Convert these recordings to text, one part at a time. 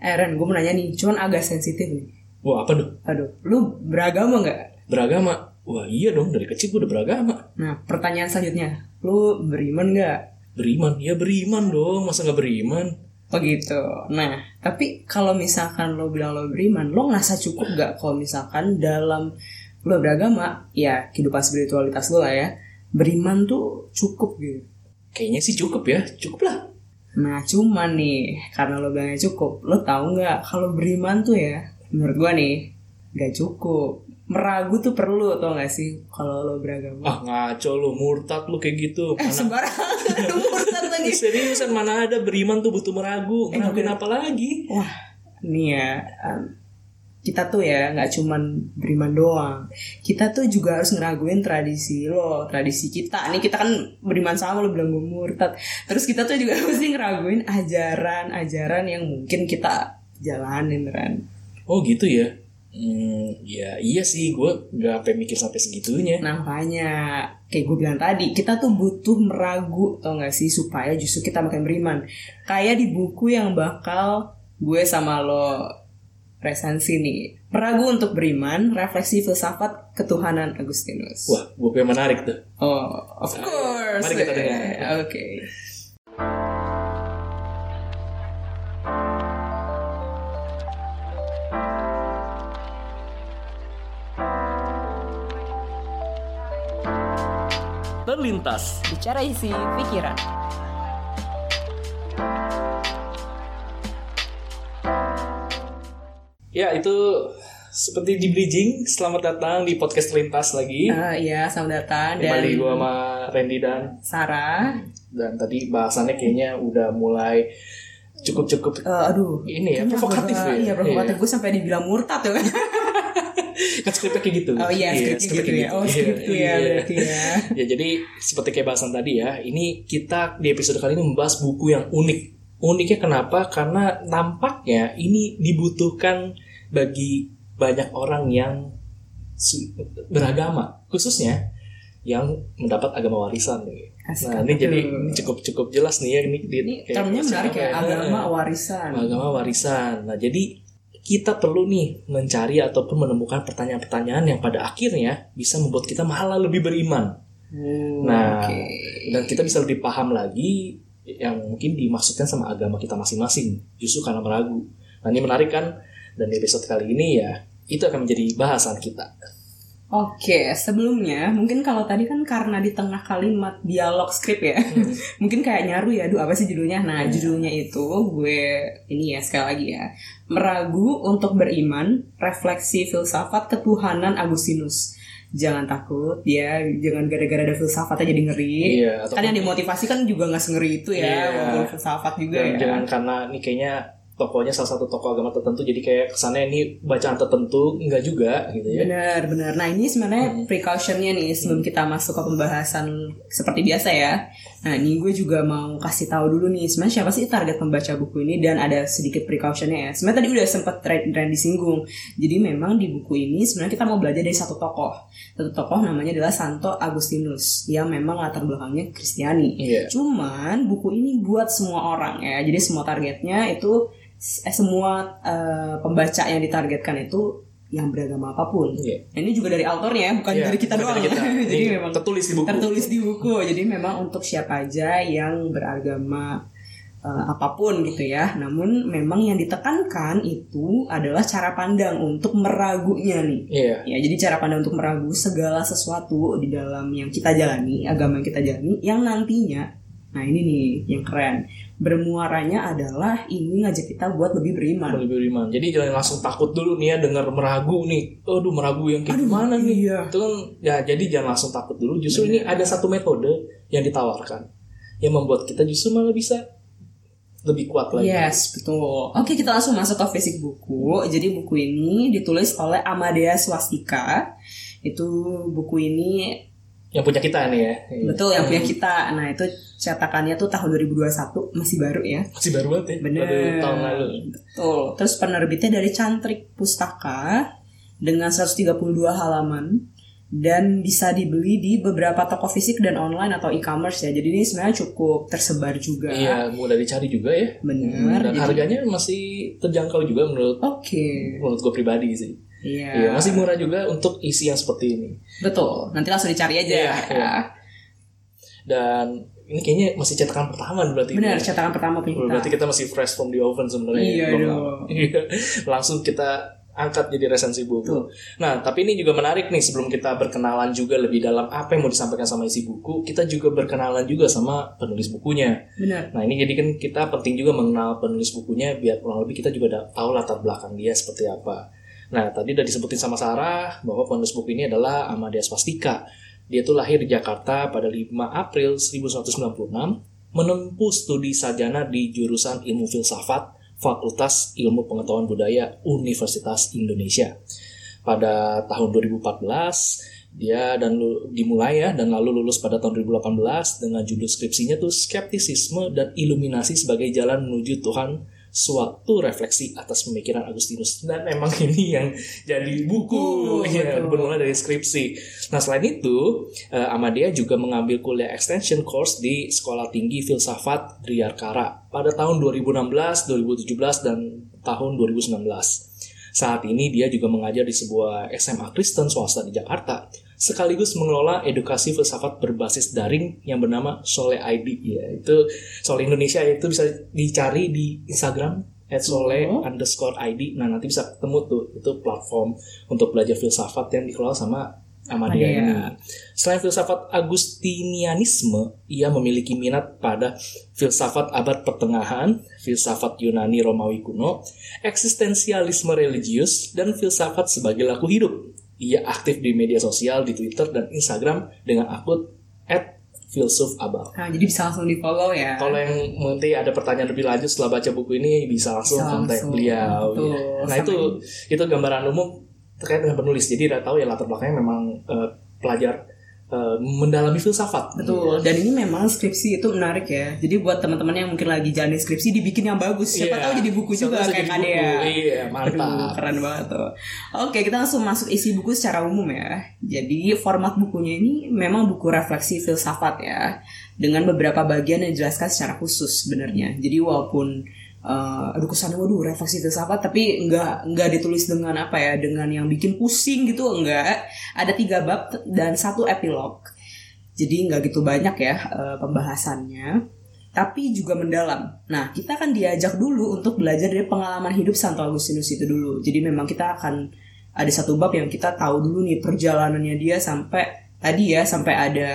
Ren, gue mau nanya nih, cuman agak sensitif nih. Wah, apa tuh? Aduh, lu beragama nggak? Beragama? Wah iya dong, dari kecil gue udah beragama. Nah, pertanyaan selanjutnya, lu beriman nggak? Beriman? Ya beriman dong, masa nggak beriman? Oh gitu. Nah, tapi kalau misalkan lo bilang lo beriman, lo ngerasa cukup nggak kalau misalkan dalam lo beragama, ya kehidupan spiritualitas lo lah ya, beriman tuh cukup gitu? Kayaknya sih cukup ya, cukup lah. Nah cuman nih, karena lo bilangnya cukup, lo tahu nggak kalau beriman tuh ya, menurut gue nih nggak cukup. Meragu tuh perlu, tau nggak sih kalau lo beragama? Ah ngaco lu, murtad lu kayak gitu. Sembarangan murtad lagi. Seriusan, mana ada beriman tuh butuh meragu. Meraguin apa lagi? Wah, nih ya, kita tuh ya nggak cuman beriman doang, kita tuh juga harus ngeraguin tradisi lo, tradisi kita. Nih kita kan beriman sama, lo bilang gue murtad. Terus kita tuh juga mesti ngeraguin ajaran-ajaran yang mungkin kita jalanin, Ran. Oh gitu ya. Ya iya sih, gue nggak sampai mikir sampai segitunya. Nampaknya kayak gue bilang tadi, kita tuh butuh meragu, tau gak sih, supaya justru kita makin beriman. Kayak di buku yang bakal gue sama lo resensi nih, Meragu untuk Beriman, Refleksi Filsafat Ketuhanan Agustinus. Wah, buku yang menarik tuh. Oh, of course. Mari kita dengar. Oke. Terlintas, bicara isi pikiran. Ya itu seperti di bridging. Selamat datang di podcast Terlintas lagi. Iya, selamat datang. Kembali gue sama Randy dan Sarah. Dan tadi bahasannya kayaknya udah mulai cukup ini ya, provokatif ya. Iya, provokatif. Gue sampai dibilang murtad tuh. Kan skripnya kayak gitu. Oh iya, skripnya gitu ya. Oh, skrip itu ya berarti ya. Ya jadi seperti kayak bahasan tadi ya, ini kita di episode kali ini membahas buku yang unik. Uniknya kenapa? Karena nampaknya ini dibutuhkan bagi banyak orang yang beragama, khususnya yang mendapat agama warisan nih. Nah ini jadi cukup jelas nih ya, ini termnya menarik ya, agama warisan. Agama warisan. Nah jadi kita perlu nih mencari ataupun menemukan pertanyaan-pertanyaan yang pada akhirnya bisa membuat kita malah lebih beriman. Dan kita bisa lebih paham lagi yang mungkin dimaksudkan sama agama kita masing-masing, justru karena meragu. Nah ini menarik kan? Dan di episode kali ini ya, itu akan menjadi bahasan kita. Oke, sebelumnya mungkin kalau tadi kan karena di tengah kalimat dialog skrip ya, mungkin kayak nyaru ya, apa sih judulnya? Nah, judulnya itu gue ini ya sekali lagi ya, Meragu untuk Beriman, Refleksi Filsafat Ketuhanan Agustinus. Jangan takut ya, jangan gara-gara ada filsafatnya jadi ngeri. Iya, kan yang dimotivasi kan juga nggak sengeri itu ya, walaupun filsafat juga. Dan ya. Jangan karena ini kayaknya tokohnya salah satu tokoh agama tertentu, jadi kayak kesannya ini bacaan tertentu, enggak juga gitu ya. Benar. Nah ini sebenarnya precautionnya nih sebelum kita masuk ke pembahasan seperti biasa ya. Nah ini gue juga mau kasih tahu dulu nih sebenarnya siapa sih target pembaca buku ini, dan ada sedikit precautionnya ya. Sebenarnya tadi udah sempat disinggung. Jadi memang di buku ini sebenarnya kita mau belajar dari satu tokoh namanya adalah Santo Agustinus yang memang latar belakangnya Kristiani. Cuman buku ini buat semua orang ya. Jadi semua targetnya itu semua pembaca yang ditargetkan itu yang beragama apapun. Ini juga dari autornya, bukan dari kita doang. Jadi memang tertulis di buku. Jadi memang untuk siapa aja yang beragama apapun gitu ya. Namun memang yang ditekankan itu adalah cara pandang untuk meragunya nih. Ya, jadi cara pandang untuk meragu segala sesuatu di dalam yang kita jalani, agama yang kita jalani, yang nantinya, nah ini nih yang keren, bermuaranya adalah ini ngajak kita buat lebih beriman. Jadi jangan langsung takut dulu nih ya dengar meragu nih. Aduh, meragu yang kayak gimana nih? Iya. Itu kan ya, jadi jangan langsung takut dulu. Justru ini ada satu metode yang ditawarkan yang membuat kita justru malah bisa lebih kuat lagi. Yes, betul. Oke, kita langsung masuk ke fisik buku. Jadi buku ini ditulis oleh Amadea Swastika. Itu buku ini yang punya kita nih ya. Betul, yang punya kita. Nah itu cetakannya tuh tahun 2021, masih baru ya. Masih baru banget ya. Bener. Tahun lalu. Betul. Terus penerbitnya dari Cantrik Pustaka dengan 132 halaman. dan bisa dibeli di beberapa toko fisik dan online atau e-commerce ya. Jadi ini sebenarnya cukup tersebar juga. Iya, mudah dicari juga ya. Benar. Dan harganya masih terjangkau juga menurut gue pribadi sih. Iya, masih murah juga untuk isi yang seperti ini. Betul. Nanti langsung dicari aja ya. Dan ini kayaknya masih cetakan pertama berarti. Benar, cetakan pertama punya kita. Berarti kita masih fresh from the oven sebenarnya. Iya dong. Langsung kita angkat jadi resensi buku. Nah, tapi ini juga menarik nih, sebelum kita berkenalan juga lebih dalam apa yang mau disampaikan sama isi buku, kita juga berkenalan juga sama penulis bukunya. Benar. Nah, ini jadi kan kita penting juga mengenal penulis bukunya biar kurang lebih kita juga tahu latar belakang dia seperti apa. Nah, tadi udah disebutin sama Sarah bahwa penulis buku ini adalah Amadea Swastika. Dia tuh lahir di Jakarta pada 5 April 1996, menempuh studi sarjana di jurusan Ilmu Filsafat Fakultas Ilmu Pengetahuan Budaya Universitas Indonesia. Pada tahun 2014 dia dimulai ya, dan lalu lulus pada tahun 2018 dengan judul skripsinya tuh Skeptisisme dan Iluminasi sebagai Jalan Menuju Tuhan, suatu refleksi atas pemikiran Agustinus. Dan emang ini yang jadi buku bermula dari skripsi. Nah, selain itu Amadea juga mengambil kuliah extension course di Sekolah Tinggi Filsafat Driyarkara pada tahun 2016, 2017 dan tahun 2019. Saat ini dia juga mengajar di sebuah SMA Kristen swasta di Jakarta, sekaligus mengelola edukasi filsafat berbasis daring yang bernama Soleh ID. Ya, itu Soleh Indonesia, itu bisa dicari di Instagram @soleh_id. Nah, nanti bisa ketemu tuh, itu platform untuk belajar filsafat yang dikelola sama Amadea ini. Selain filsafat Agustinianisme, ia memiliki minat pada filsafat abad pertengahan, filsafat Yunani Romawi kuno, eksistensialisme religius, dan filsafat sebagai laku hidup. Ia aktif di media sosial, di Twitter dan Instagram dengan akun @filsufabal. Nah, jadi bisa langsung di follow ya. Kalau yang nanti ada pertanyaan lebih lanjut setelah baca buku ini, bisa langsung kontak beliau. Ya. Nah, itu gambaran umum terkait dengan penulis. Jadi udah tahu ya latar belakangnya memang pelajar mendalami filsafat. Betul. Dan ini memang skripsi itu menarik ya. Jadi buat teman-teman yang mungkin lagi jalani skripsi, dibikin yang bagus. Siapa tahu jadi buku juga kayak Kadea. Iya, mantap. Aduh, keren banget tuh. Oke, kita langsung masuk isi buku secara umum ya. Jadi format bukunya ini memang buku refleksi filsafat ya, dengan beberapa bagian yang dijelaskan secara khusus sebenarnya. Jadi walaupun kesannya refleksi filsafat, tapi nggak ditulis dengan dengan yang bikin pusing gitu, enggak. Ada 3 bab dan 1 epilog, jadi nggak gitu banyak ya pembahasannya, tapi juga mendalam. Nah, kita akan diajak dulu untuk belajar dari pengalaman hidup Santo Agustinus itu dulu. Jadi memang kita akan ada 1 bab yang kita tahu dulu nih perjalanannya dia sampai ada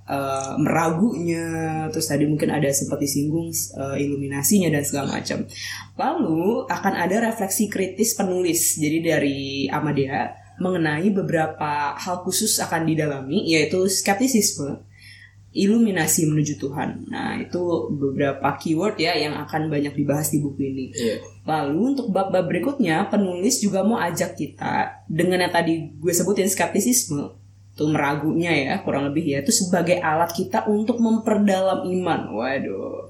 meragunya, terus tadi mungkin ada sempat disinggung iluminasinya dan segala macam. Lalu akan ada refleksi kritis penulis, jadi dari Amadea mengenai beberapa hal khusus akan didalami, yaitu skeptisisme, iluminasi menuju Tuhan. Nah, itu beberapa keyword ya yang akan banyak dibahas di buku ini. Lalu untuk bab-bab berikutnya, penulis juga mau ajak kita dengan yang tadi gue sebutin, skeptisisme itu meragunya ya, kurang lebih ya, itu sebagai alat kita untuk memperdalam iman. Waduh.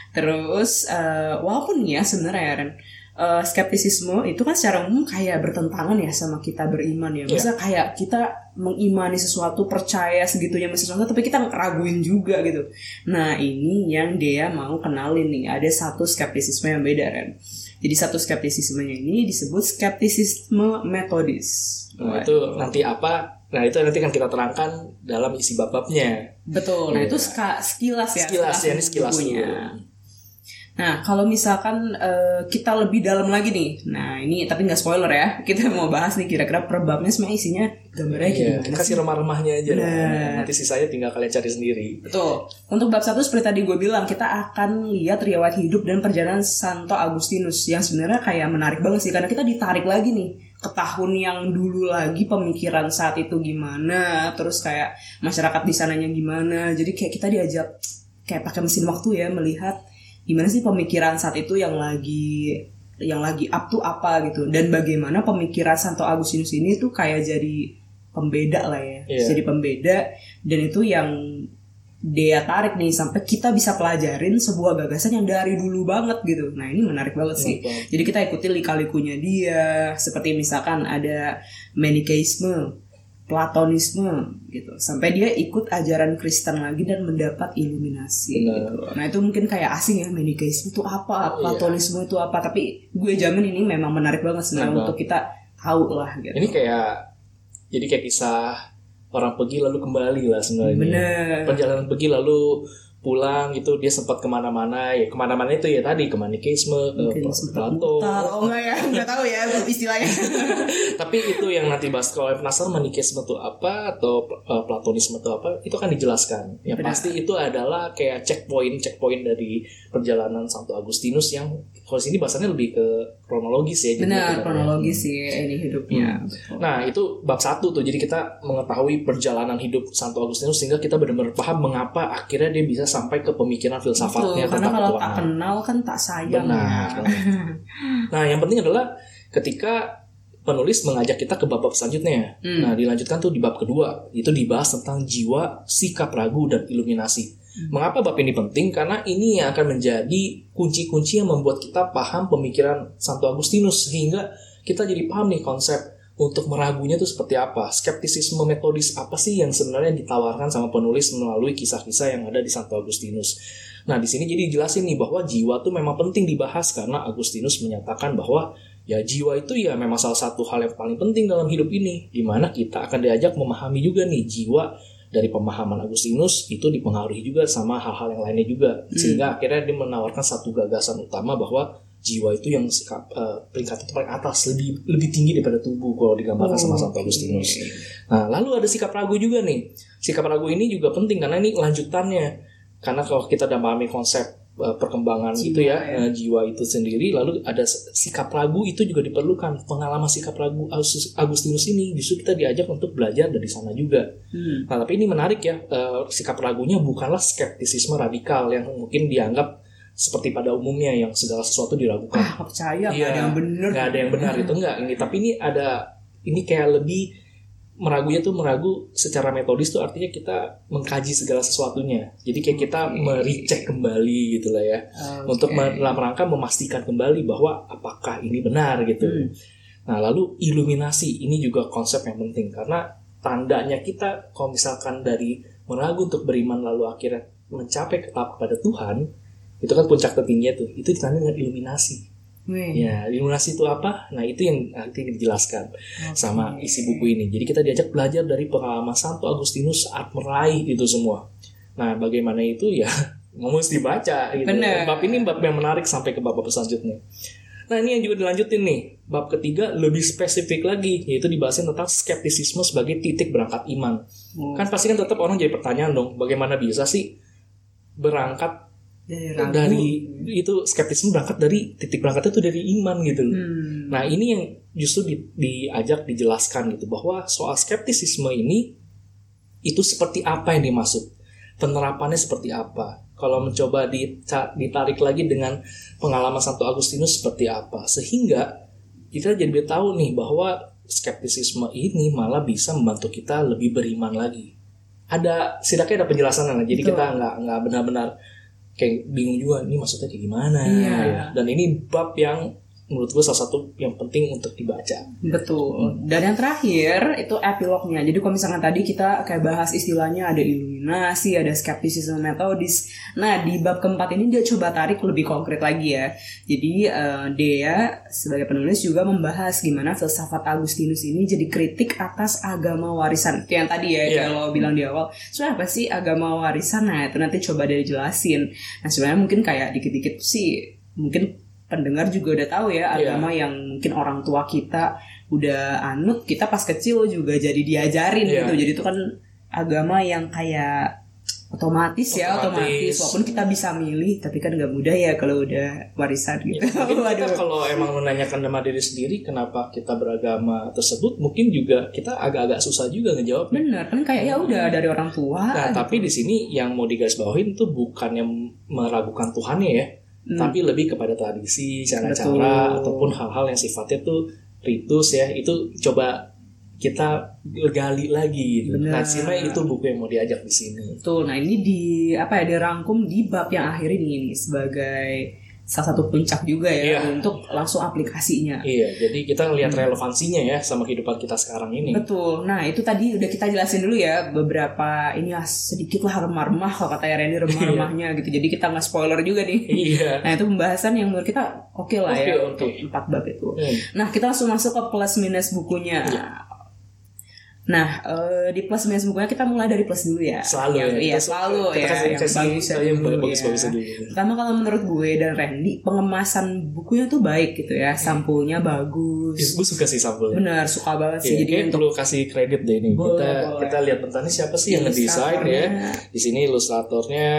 Terus walaupun ya sebenarnya Ren, skeptisisme itu kan secara umum kayak bertentangan ya sama kita beriman ya. Misalnya kayak kita mengimani sesuatu, percaya segitunya sama sesuatu, tapi kita ngeraguin juga gitu. Nah, ini yang dia mau kenalin nih. Ada 1 skeptisisme yang beda Ren. Jadi 1 skeptisismenya ini disebut skeptisisme metodis. Nah, itu nanti apa? Nah, itu nanti kan kita terangkan dalam isi bab-babnya. Betul. Nah, itu sekilas ya. Sekilas bukunya. Nah, kalau misalkan kita lebih dalam lagi nih. Nah, ini tapi nggak spoiler ya. Kita mau bahas nih kira-kira per babnya sebenarnya isinya gambarnya gimana. Kasih remah-remahnya aja. Nanti sisanya tinggal kalian cari sendiri. Betul. Untuk bab 1 seperti tadi gue bilang, kita akan lihat riwayat hidup dan perjalanan Santo Agustinus yang sebenarnya kayak menarik banget sih, karena kita ditarik lagi nih ke tahun yang dulu lagi, pemikiran saat itu gimana, terus kayak masyarakat di sananya gimana. Jadi kayak kita diajak kayak pakai mesin waktu ya, melihat gimana sih pemikiran saat itu yang lagi up to apa gitu, dan bagaimana pemikiran Santo Agustinus ini tuh kayak jadi pembeda lah ya. Jadi pembeda, dan itu yang dia tarik nih sampai kita bisa pelajarin sebuah gagasan yang dari dulu banget gitu. Nah, ini menarik banget sih. Jadi kita ikuti lika-likunya dia, seperti misalkan ada Manichaeisme. Platonisme gitu, sampai dia ikut ajaran Kristen lagi dan mendapat iluminasi gitu. Nah itu mungkin kayak asing ya, Manichaeisme itu apa, Platonisme itu apa, tapi gue jamin ini memang menarik banget sebenarnya untuk kita tahu lah gitu. Ini kayak kisah orang pergi lalu kembali lah sebenarnya. Bener. Perjalanan pergi lalu pulang gitu, dia sempat kemana-mana itu ya tadi ke Manichaeisme, ke Plato. Nggak tahu ya istilahnya. Tapi itu yang nanti bahas. Kalau penasaran Manichaeisme itu apa atau Platonisme itu apa, itu kan dijelaskan. Yang pasti itu adalah kayak checkpoint dari perjalanan Santo Agustinus yang kalau sini bahasanya lebih ke kronologis ya. Benar, kronologis sih ini hidupnya. Nah itu bab 1 tuh. Jadi kita mengetahui perjalanan hidup Santo Agustinus sehingga kita benar-benar paham mengapa akhirnya dia bisa sampai ke pemikiran filsafatnya. Karena kalau tak kenal kan tak sayang. Benar. Nah yang penting adalah ketika penulis mengajak kita ke bab selanjutnya. Nah dilanjutkan tuh di bab kedua. Itu dibahas tentang jiwa, sikap ragu, dan iluminasi. Mengapa bab ini penting? Karena ini yang akan menjadi kunci-kunci yang membuat kita paham pemikiran Santo Agustinus. Sehingga kita jadi paham nih konsep untuk meragunya itu seperti apa. Skeptisisme metodis apa sih yang sebenarnya ditawarkan sama penulis melalui kisah-kisah yang ada di Santo Agustinus. Nah di sini jadi dijelasin nih bahwa jiwa itu memang penting dibahas. Karena Agustinus menyatakan bahwa ya jiwa itu ya memang salah satu hal yang paling penting dalam hidup ini. Dimana kita akan diajak memahami juga nih jiwa dari pemahaman Agustinus itu dipengaruhi juga sama hal-hal yang lainnya juga. Sehingga akhirnya dia menawarkan satu gagasan utama bahwa jiwa itu yang peringkat itu paling atas, lebih tinggi daripada tubuh kalau digambarkan sama Santo Agustinus. Nah, lalu ada sikap ragu juga nih. Sikap ragu ini juga penting karena ini lanjutannya. Karena kalau kita udah memahami konsep perkembangan jiwa, itu ya, jiwa itu sendiri, lalu ada sikap ragu itu juga diperlukan. Pengalaman sikap ragu Agustinus ini justru kita diajak untuk belajar dari sana juga. Nah, tapi ini menarik ya, sikap ragunya bukanlah skeptisisme radikal yang mungkin dianggap seperti pada umumnya yang segala sesuatu diragukan. Percaya nggak ada yang benar. Nggak ada yang benar itu enggak. Tapi ini kayak lebih meragunya tuh meragu secara metodis tuh artinya kita mengkaji segala sesuatunya. Jadi kayak kita merecek kembali gitu lah ya. Untuk dalam rangka memastikan kembali bahwa apakah ini benar gitu. Nah lalu iluminasi ini juga konsep yang penting karena tandanya kita kalau misalkan dari meragu untuk beriman lalu akhirnya mencapai kepada Tuhan, itu kan puncak tertingginya tuh, itu ditandai dengan iluminasi. Ya, iluminasi itu apa? Nah, itu yang nanti dijelaskan sama isi buku ini. Jadi kita diajak belajar dari pengalaman Santo Agustinus saat meraih itu semua. Nah, bagaimana itu ya mesti dibaca gitu. Bab ini bab yang menarik sampai ke bab selanjutnya. Nah, ini yang juga dilanjutin nih. Bab ketiga lebih spesifik lagi, yaitu dibahasin tentang skeptisisme sebagai titik berangkat iman. Kan pasti kan tetap orang jadi pertanyaan dong, bagaimana bisa sih berangkat dari itu skeptisisme berangkat dari titik berangkatnya itu dari iman gitu loh. Nah ini yang justru diajak dijelaskan gitu bahwa soal skeptisisme ini itu seperti apa yang dimaksud, penerapannya seperti apa. Kalau mencoba ditarik lagi dengan pengalaman Santo Agustinus seperti apa, sehingga kita jadi tahu nih bahwa skeptisisme ini malah bisa membantu kita lebih beriman lagi. Setidaknya ada penjelasannya, jadi kita nggak benar-benar kayak bingung juga ini maksudnya kayak gimana ya. Dan ini bab yang menurut gue salah satu yang penting untuk dibaca. Betul. Dan yang terakhir itu epilognya. Jadi kalau misalnya tadi kita kayak bahas istilahnya ada iluminasi, ada skeptisisme metodis. Nah di bab keempat ini dia coba tarik lebih konkret lagi ya. Jadi dia sebagai penulis juga membahas gimana filsafat Agustinus ini jadi kritik atas agama warisan. Itu yang tadi ya kalau bilang di awal. Sebenarnya apa sih agama warisan? Nah itu nanti coba dia jelasin. Nah sebenarnya mungkin kayak dikit-dikit sih mungkin pendengar juga udah tahu ya agama yang mungkin orang tua kita udah anut, kita pas kecil juga jadi diajarin gitu. Jadi itu kan agama yang kayak otomatis walaupun kita bisa milih tapi kan nggak mudah ya kalau udah warisan gitu. Kita kalau emang menanyakan sama diri sendiri kenapa kita beragama tersebut, mungkin juga kita agak-agak susah juga ngejawab. Benar kan kayak ya udah dari orang tua. Nah gitu. Tapi di sini yang mau digarisbawahin tuh bukan yang meragukan Tuhannya ya. Tapi lebih kepada tradisi, cara-cara ataupun hal-hal yang sifatnya tuh ritus ya, itu coba kita gali lagi gitu. Nah, sebenarnya itu buku yang mau diajak di sini. Betul. Nah, ini dirangkum di bab yang akhir ini sebagai salah satu puncak juga ya Iya. untuk langsung aplikasinya. Iya, jadi kita lihat relevansinya ya sama kehidupan kita sekarang ini. Betul. Nah itu tadi udah kita jelasin dulu ya beberapa ini ya sedikit lah remah-remah kalau kata Randy remah-remahnya gitu. Jadi kita nggak spoiler juga nih. Iya. Nah itu pembahasan yang menurut kita oke lah ya Oke. untuk 4 bab itu. Nah kita langsung masuk ke plus minus bukunya. Nah di plus minus bukunya kita mulai dari plus dulu ya. Selalu yang, ya. Iya selalu ya. Yang bagusnya yang dulu bagus-bagusnya ya. dulu. Pertama kalau menurut gue dan Randy pengemasan bukunya tuh baik gitu ya. Sampulnya bagus. Gue suka sih sampulnya. Benar suka banget sih. Ya, Jadi kayak untuk perlu kasih kredit deh ini. Boleh. Kita lihat bentar nih siapa sih yang ngedesain ya. Di sini ilustratornya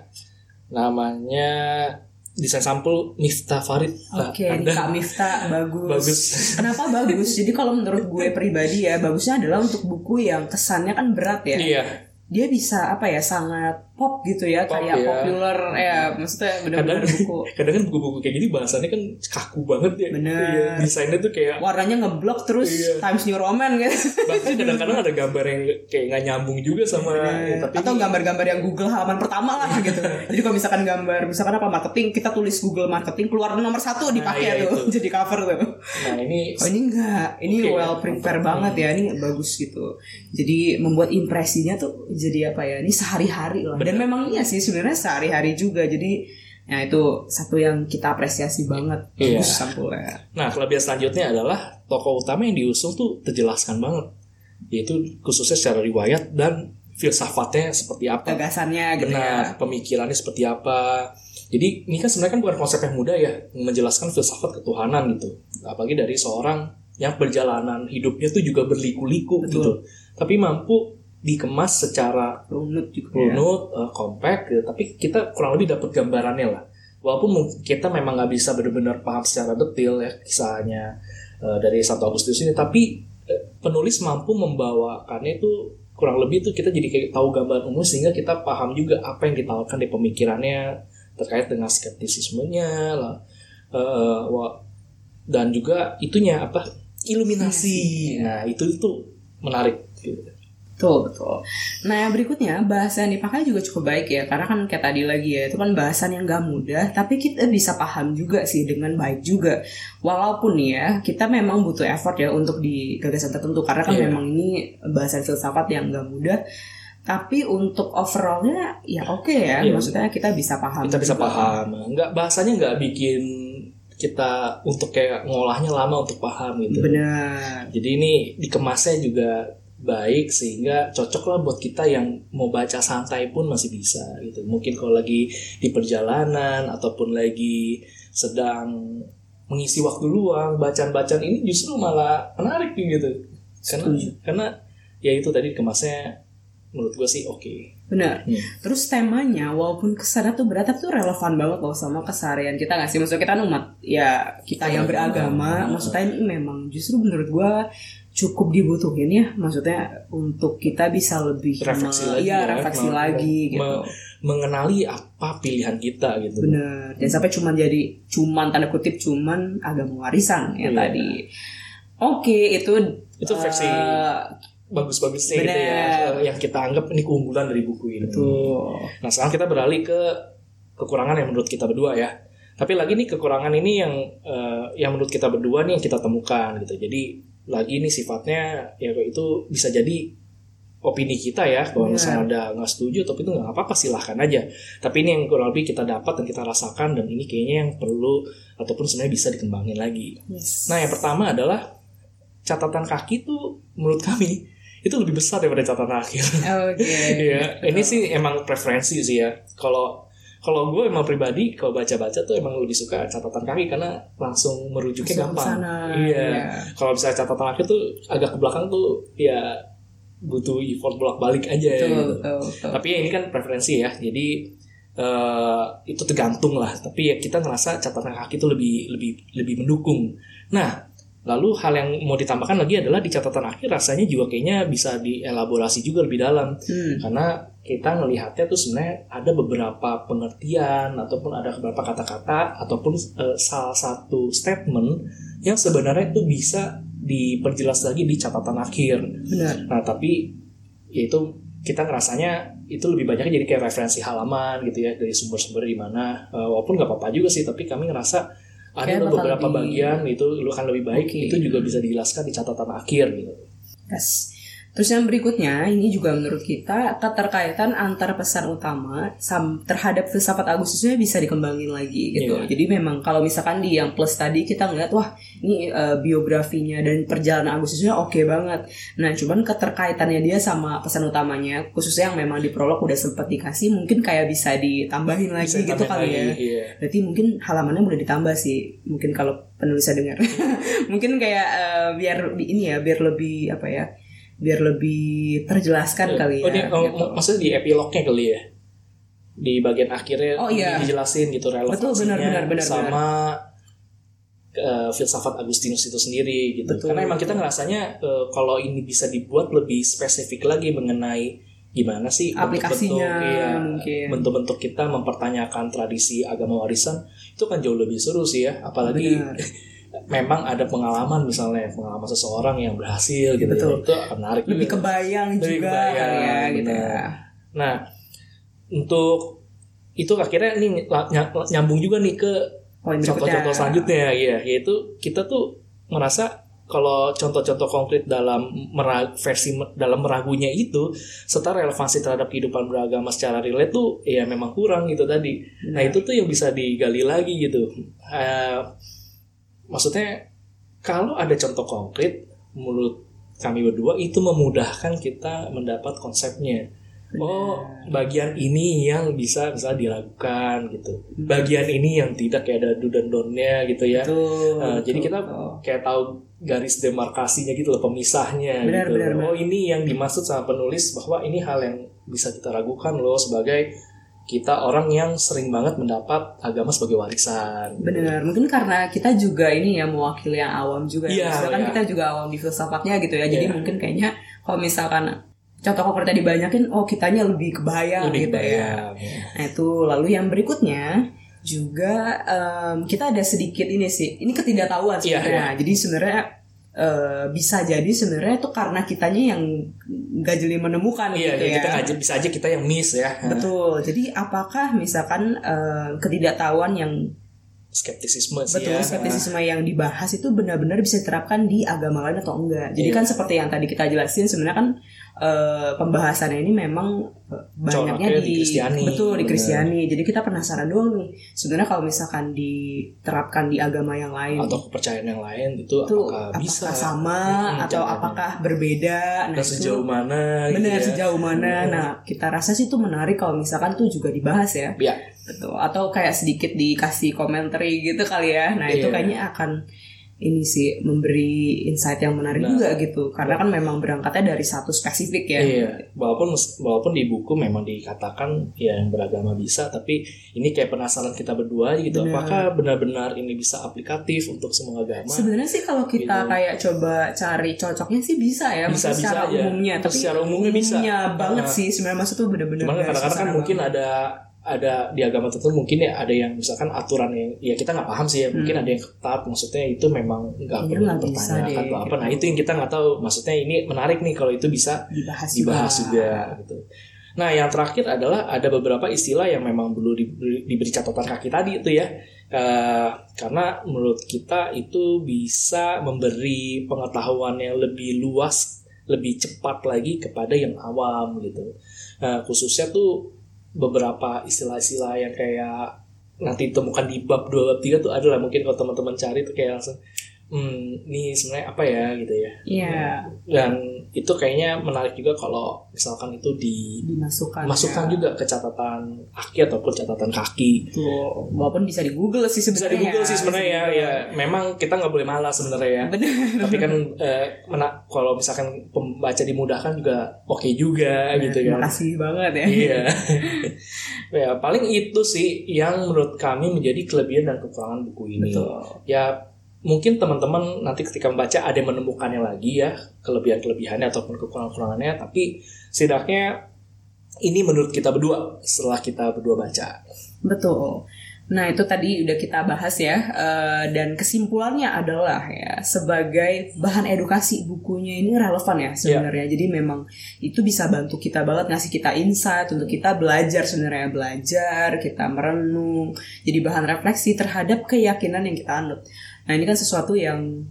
namanya desain sampul Miftah Farid. Oke, Kak Miftah bagus. Bagus. Kenapa bagus? Jadi kalau menurut gue pribadi ya, bagusnya adalah untuk buku yang kesannya kan berat ya. Iya. Dia bisa apa ya, sangat pop gitu ya, Pop, kayak ya. populer ya, maksudnya benar-benar buku. Kadang kan buku-buku kayak gini bahasannya kan kaku banget ya. Bener. Iya, desainnya tuh kayak Warnanya ngeblok terus Iya. Times New Roman gitu. bahkan kadang-kadang ada gambar yang kayak nggak nyambung juga sama tapi Atau gambar-gambar yang Google halaman pertama lah gitu. Jadi kalau misalkan gambar, misalkan apa marketing, kita tulis Google marketing, keluar nomor 1 dipakai iya, tuh, jadi cover tuh. nah ini Oh ini enggak, ini Oke, well prepare banget ya, ini bagus gitu. Jadi membuat impresinya tuh jadi apa ya, ini sehari-hari lah. Dan memang iya sih sebenarnya sehari-hari juga. Jadi ya itu satu yang kita apresiasi banget. Iya. Bagus sampulnya. Nah, kelebihan selanjutnya adalah tokoh utama yang diusung tuh terjelaskan banget. Yaitu khususnya secara riwayat dan filsafatnya seperti apa. Gagasannya gitu Benar, ya. pemikirannya seperti apa. Jadi ini kan sebenarnya kan bukan konsep yang mudah ya, menjelaskan filsafat ketuhanan gitu. Apalagi dari seorang yang perjalanan hidupnya tuh juga berliku-liku gitu. Tapi mampu dikemas secara Runut juga ya. runut, compact gitu. Tapi kita kurang lebih dapat gambarannya lah. Walaupun kita memang nggak bisa benar-benar paham secara detail ya kisahnya dari Santo Agustinus ini, tapi penulis mampu membawakannya itu kurang lebih tuh kita jadi kayak tahu gambaran umum sehingga kita paham juga apa yang ditawarkan di pemikirannya terkait dengan skeptisismenya lah, dan juga itunya apa iluminasi. Nah itu menarik gitu. Betul. Nah berikutnya bahasa yang dipakai juga cukup baik ya. Karena kan kayak tadi lagi ya, itu kan bahasan yang gak mudah, tapi kita bisa paham juga sih dengan baik juga. Walaupun ya kita memang butuh effort ya untuk di gagasan tertentu. Karena kan memang ini bahasan filsafat yang gak mudah. Tapi untuk overallnya ya oke ya. Maksudnya kita bisa paham. Kita bisa juga. paham. Bahasanya nggak bikin kita untuk kayak ngolahnya lama untuk paham gitu. Benar. Jadi ini dikemasnya juga baik sehingga cocok lah buat kita yang mau baca santai pun masih bisa gitu. Mungkin kalau lagi di perjalanan ataupun lagi sedang mengisi waktu luang, bacaan-bacaan ini justru malah menarik gitu. Karena ya itu tadi dikemasnya menurut gue sih oke. Benar. Terus temanya walaupun kesannya tuh berat tapi tuh relevan banget loh sama keseharian kita nggak sih? Maksudnya kita umat ya kita yang beragama. Maksudnya ini memang justru menurut gue cukup dibutuhin ya. Maksudnya untuk kita bisa lebih refleksi lagi gitu. Mengenali apa pilihan kita gitu. Benar. Dan sampai cuman tanda kutip cuman agama warisan ya tadi. Oke, itu versi bagus-bagusnya gitu ya, yang kita anggap ini keunggulan dari buku ini. Betul. Nah sekarang kita beralih ke kekurangan yang menurut kita berdua ya. Tapi lagi nih kekurangan ini yang menurut kita berdua nih yang kita temukan gitu. Jadi lagi nih sifatnya ya itu bisa jadi opini kita ya. Kalau misalnya ada nggak setuju tapi itu nggak apa-apa silahkan aja. Tapi ini yang kurang lebih kita dapat dan kita rasakan dan ini kayaknya yang perlu ataupun sebenarnya bisa dikembangin lagi. Nah yang pertama adalah catatan kaki tuh menurut kami itu lebih besar daripada catatan akhir. Iya, ini sih emang preferensi sih ya. Kalau gue emang pribadi kalau baca-baca tuh emang lebih suka catatan kaki karena langsung merujuknya gampang. Iya. Kalau misalnya catatan akhir tuh agak ke belakang tuh ya butuh effort bolak-balik aja. Gitu. Tapi ya ini kan preferensi ya. Jadi itu tergantung lah. Tapi ya kita ngerasa catatan kaki itu lebih mendukung. Nah. Lalu hal yang mau ditambahkan lagi adalah di catatan akhir rasanya juga kayaknya bisa dielaborasi juga lebih dalam. Karena kita ngelihatnya tuh sebenarnya ada beberapa pengertian ataupun ada beberapa kata-kata ataupun salah satu statement yang sebenarnya tuh bisa diperjelas lagi di catatan akhir. Benar. Nah tapi itu kita ngerasanya itu lebih banyaknya jadi kayak referensi halaman gitu ya, dari sumber-sumber di mana. Walaupun nggak apa-apa juga sih, tapi kami ngerasa ada beberapa bagian itu akan lebih baik, itu juga bisa dijelaskan di catatan akhir gitu. Yes. Terus yang berikutnya, ini juga menurut kita keterkaitan antar pesan utama terhadap filsafat Agustusnya bisa dikembangin lagi gitu. Jadi memang kalau misalkan di yang plus tadi kita ngeliat, wah ini biografinya dan perjalanan Agustusnya oke banget. Nah cuman keterkaitannya dia sama pesan utamanya, khususnya yang memang di prolog udah sempat dikasih, mungkin kayak bisa ditambahin lagi bisa gitu kali ya. Iya. Berarti mungkin halamannya boleh ditambah sih, mungkin kalau penulisnya dengar. Mungkin kayak biar ini ya, biar lebih apa ya, biar lebih terjelaskan kali ya. Gitu. Maksudnya di epilognya kali ya, di bagian akhirnya dijelasin gitu relevansinya sama filsafat Agustinus itu sendiri gitu. Karena emang kita ngerasanya kalau ini bisa dibuat lebih spesifik lagi mengenai gimana sih aplikasinya, bentuk-bentuk kita mempertanyakan tradisi agama warisan, itu kan jauh lebih seru sih ya, apalagi memang ada pengalaman, misalnya pengalaman seseorang yang berhasil gitu. Betul. Ya, itu akan menarik lebih juga. Kebayang juga ya gitu. Nah, untuk itu akhirnya ini nyambung juga nih ke contoh-contoh selanjutnya ya, yaitu kita tuh merasa kalau contoh-contoh konkret dalam dalam meragunya itu serta relevansi terhadap kehidupan beragama secara relate tuh ya memang kurang gitu tadi. Nah, itu tuh yang bisa digali lagi gitu. Maksudnya kalau ada contoh konkret, menurut kami berdua itu memudahkan kita mendapat konsepnya. Oh, bagian ini yang bisa diragukan gitu. Bagian ini yang tidak, kayak ada do dan don't-nya gitu ya. Jadi kita kayak tahu garis demarkasinya gitu loh, pemisahnya gitu. Oh, ini yang dimaksud sama penulis bahwa ini hal yang bisa kita ragukan loh sebagai kita orang yang sering banget mendapat agama sebagai warisan. Benar, mungkin karena kita juga ini ya mewakili yang awam juga. Misalkan kita juga awam di filsafatnya gitu ya. Jadi mungkin kayaknya kalau misalkan contoh konkretnya dibanyakin, oh kitanya lebih kebayang gitu ya. Nah itu, lalu yang berikutnya juga kita ada sedikit ini sih, ini ketidaktahuan sebenarnya. Jadi sebenarnya bisa jadi sebenarnya itu karena kitanya yang gak jeli menemukan gitu ya. Kita bisa aja kita yang miss ya. Betul. Jadi apakah misalkan ketidaktahuan yang skeptisisme skeptisisme yang dibahas itu benar-benar bisa diterapkan di agama lain atau enggak. Jadi kan seperti yang tadi kita jelasin, sebenarnya kan pembahasannya ini memang banyaknya di Kristiani. Betul, di Kristiani. Jadi kita penasaran doang nih, sebenarnya kalau misalkan diterapkan di agama yang lain atau kepercayaan yang lain itu apakah bisa sama atau apakah berbeda. Nah, sejauh mana? Sejauh mana. Nah, kita rasa sih itu menarik kalau misalkan tuh juga dibahas ya. Betul. Atau kayak sedikit dikasih komentari gitu kali ya. Nah, itu kayaknya akan ini sih memberi insight yang menarik juga gitu. Karena kan memang berangkatnya dari satu spesifik ya. Walaupun di buku memang dikatakan ya yang beragama bisa, tapi ini kayak penasaran kita berdua gitu. Apakah benar-benar ini bisa aplikatif untuk semua agama? Sebenarnya sih kalau kita kayak coba cari cocoknya sih bisa ya. Bisa secara umumnya. Tapi secara umumnya bisa. Banget sih sebenarnya, maksud tuh benar-benar. Cuman kadang-kadang kan mungkin ada di agama tertentu mungkin ya ada yang misalkan aturan yang ya kita nggak paham sih ya, mungkin ada yang ketat, maksudnya itu memang nggak perlu dipertanyakan atau apa. Nah itu yang kita nggak tahu, maksudnya ini menarik nih kalau itu bisa dibahas juga gitu. Nah yang terakhir adalah ada beberapa istilah yang memang perlu diberi catatan kaki tadi itu ya, karena menurut kita itu bisa memberi pengetahuan yang lebih luas, lebih cepat lagi kepada yang awam gitu. Khususnya tuh beberapa istilah-istilah yang kayak nanti ditemukan di bab 2, bab 3 tuh adalah mungkin kalau teman-teman cari tuh kayak langsung ini sebenarnya apa ya gitu ya. Dan itu kayaknya menarik juga kalau misalkan itu dimasukkan juga ke catatan akhir ataupun catatan kaki. Tuh, walaupun bisa di Google sih sebenarnya. Bisa di Google sih sebenarnya ya. Memang kita nggak boleh malas sebenarnya ya. Benar. Tapi kan kalau misalkan pembaca dimudahkan juga oke juga gitu kan. Makasih banget ya. Iya. Ya paling itu sih yang menurut kami menjadi kelebihan dan kekurangan buku ini. Betul. Ya mungkin teman-teman nanti ketika membaca ada yang menemukannya lagi ya, kelebihan-kelebihannya ataupun kekurangan-kekurangannya, tapi setidaknya ini menurut kita berdua setelah kita berdua baca. Betul. Nah itu tadi udah kita bahas ya, dan kesimpulannya adalah ya sebagai bahan edukasi bukunya ini relevan ya sebenarnya. Jadi memang itu bisa bantu kita banget, ngasih kita insight untuk kita belajar sebenarnya, kita merenung, jadi bahan refleksi terhadap keyakinan yang kita anut. Nah ini kan sesuatu yang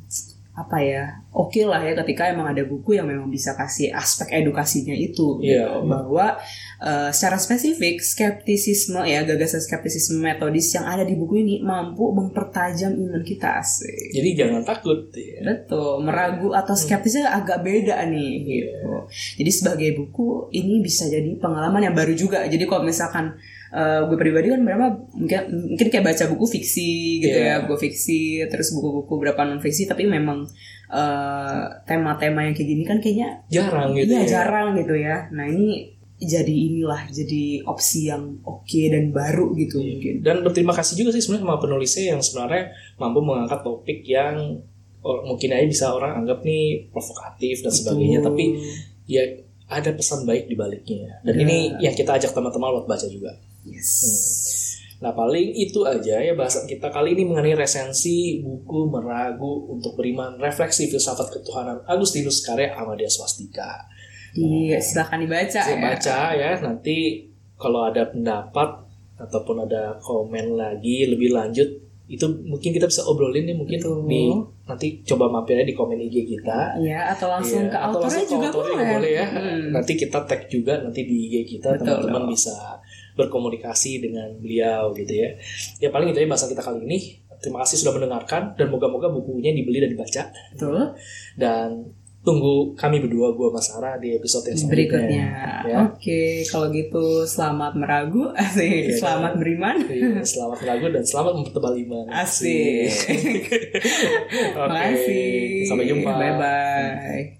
oke lah ya ketika emang ada buku yang memang bisa kasih aspek edukasinya itu gitu. Bahwa secara spesifik skeptisisme ya, gagasan skeptisisme metodis yang ada di buku ini mampu mempertajam iman kita sih. Jadi jangan takut ya. Betul, meragu atau skeptisnya agak beda nih gitu. Jadi sebagai buku ini bisa jadi pengalaman yang baru juga. Jadi kalau misalkan gue pribadi kan mungkin kayak baca buku fiksi gitu ya, buku fiksi, terus buku-buku berapa non fiksi, tapi memang tema-tema yang kayak gini kan kayaknya jarang gitu jarang gitu ya. Nah ini jadi opsi yang oke dan baru gitu mungkin. Dan berterima kasih juga sih sebenarnya sama penulisnya yang sebenarnya mampu mengangkat topik yang mungkin aja bisa orang anggap nih provokatif dan sebagainya, tapi ya ada pesan baik di baliknya. Dan ini yang kita ajak teman-teman buat baca juga. Nah paling itu aja ya bahasan kita kali ini mengenai resensi buku Meragu untuk Beriman, Refleksi Filsafat Ketuhanan Agustinus karya Amadea Swastika. Silakan dibaca ya. Nanti kalau ada pendapat ataupun ada komen lagi lebih lanjut, itu mungkin kita bisa obrolin ya, mungkin nanti coba mampir di komen IG kita atau langsung ke autornya juga boleh ya. Nanti kita tag juga nanti di IG kita, teman-teman bisa berkomunikasi dengan beliau gitu ya. Ya paling itu ya bahasan kita kali ini. Terima kasih sudah mendengarkan dan moga-moga bukunya dibeli dan dibaca. Betul. Dan tunggu kami berdua, gue Mas Sarah, di episode yang berikutnya. Oke, kalau gitu selamat meragu, selamat beriman. Selamat meragu dan selamat mempertebal iman. Asik. Terima kasih. Sampai jumpa. Bye-bye.